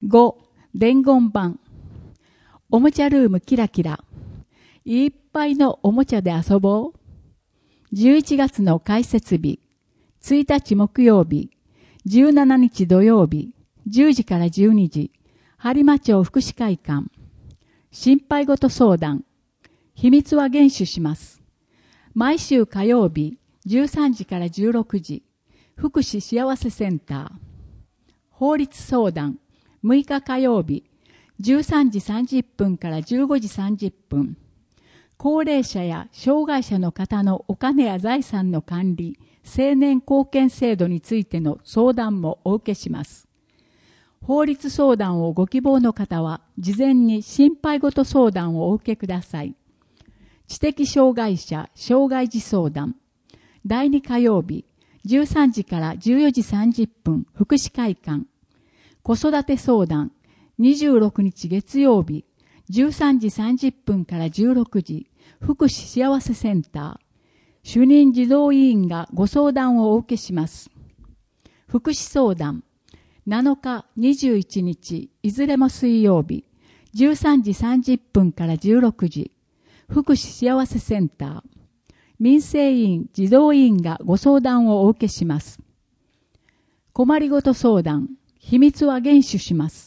5、伝言板。おもちゃルームキラキラ。いっぱいのおもちゃで遊ぼう。11月の開設日。1日木曜日。17日土曜日。10時から12時。播磨町福祉会館。心配事相談。秘密は厳守します。毎週火曜日。13時から16時。福祉幸せセンター。法律相談。6日火曜日。13時30分から15時30分。高齢者や障害者の方のお金や財産の管理、青年貢献制度についての相談もお受けします。法律相談をご希望の方は、事前に心配事相談をお受けください。知的障害者、障害児相談。第2火曜日、13時から14時30分、福祉会館。子育て相談。26日月曜日、13時30分から16時、福祉幸せセンター。主任児童委員がご相談をお受けします。福祉相談。7日、21日、いずれも水曜日、13時30分から16時、福祉幸せセンター。民生委員、児童委員がご相談をお受けします。困りごと相談。秘密は厳守します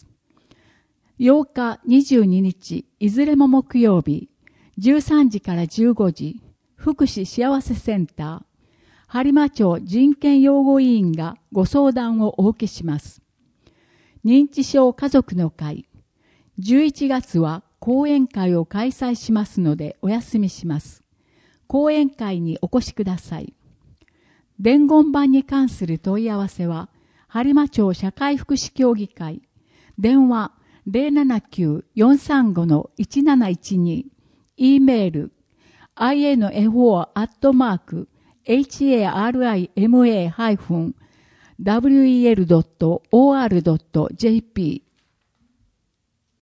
。8日、22日、いずれも木曜日、13時から15時、福祉幸せセンター。播磨町人権擁護委員がご相談をお受けします。認知症家族の会。11月は講演会を開催しますのでお休みします。講演会にお越しください。伝言板に関する問い合わせは、播磨町社会福祉協議会。電話 079-435-1712。E メール info@harima-wel.or.jp